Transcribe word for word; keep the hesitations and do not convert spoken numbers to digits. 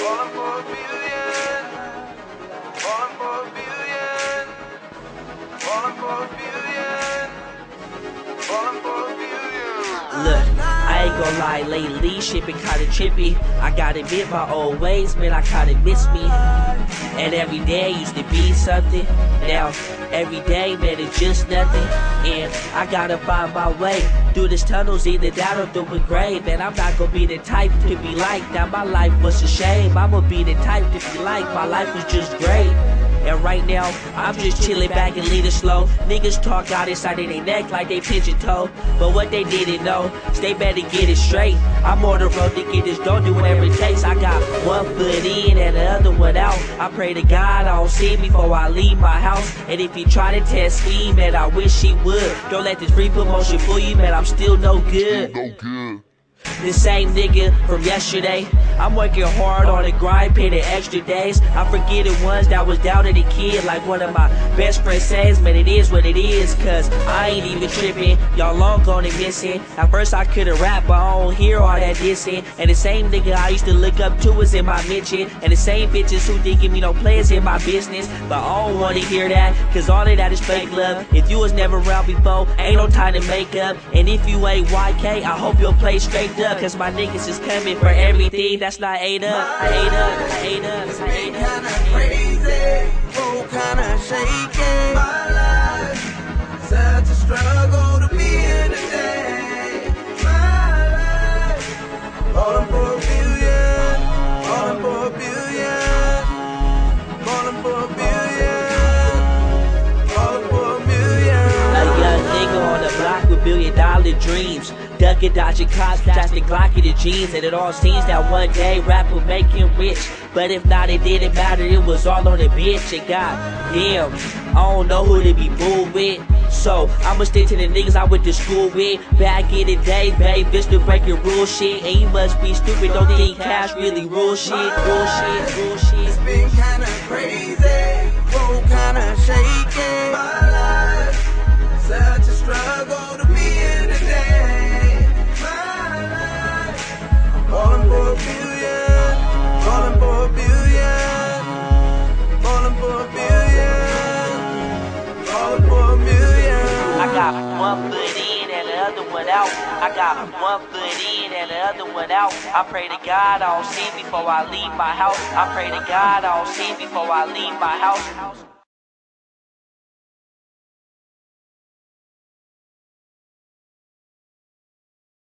Falling for a billion. Falling for a billion. Falling for a billion. Falling for a billion. Look, I ain't gon' lie, lately shit been kinda trippy. I gotta admit my old ways, man, I kinda miss me. And every day used to be something. Now, every day, man, it's just nothing. And I gotta find my way through this tunnel's either down or through a grave. And I'm not gonna be the type to be like, now my life was a shame. I'ma be the type to be like, my life was just great. And right now, I'm just chillin' back and leading slow. Niggas talk out inside of their neck like they pigeon toe. But what they didn't know, they better get it straight. I'm on the road to get this, don't do whatever it takes. I got one foot in and the other one out. I pray to God I don't see him before I leave my house. And if he try to test me, man, I wish he would. Don't let this free promotion fool you, man, I'm still no good. No good. The same nigga from yesterday. I'm working hard on the grind, paying the extra days. I forget the ones that was down to the kid. Like one of my best friends says, man, it is what it is. Cause I ain't even tripping, y'all long gone and missing. At first I could've rap, but I don't hear all that dissing. And the same nigga I used to look up to is in my mention. And the same bitches who thinking me no players in my business. But I don't wanna hear that, cause all of that is fake love. If you was never around before, ain't no time to make up. And if you ain't Y K, I hope you'll play straight up. Cause my niggas is coming for everything that's not ate up. I ate up, I ate up, It's I been ate up. kinda crazy, roll kinda shaking. My life, such a struggle to be in today. My life, falling for a billion, falling for a billion, falling for a billion, falling for a billion. A young nigga on the block with billion dollar dreams. Ducking, dodging cops, plastic Glock in the jeans. And it all seems that one day rap will make him rich. But if not, it didn't matter, it was all on the bitch. And goddamn, I don't know who to be fooled with. So I'ma stick to the niggas I went to school with. Back in the day, babe, bitch to breaking rule shit. And you must be stupid, don't think cash really rule shit. Rule shit, rule shit. It's been kinda crazy, roll kinda shaking. My life, such a struggle to be in today. Falling for a billion, falling for a billion, falling for a billion, falling for a million. I got one foot in and the other one out. I got one foot in and the other one out. I pray to God I don't see him before I leave my house. I pray to God I don't see him before I leave my house.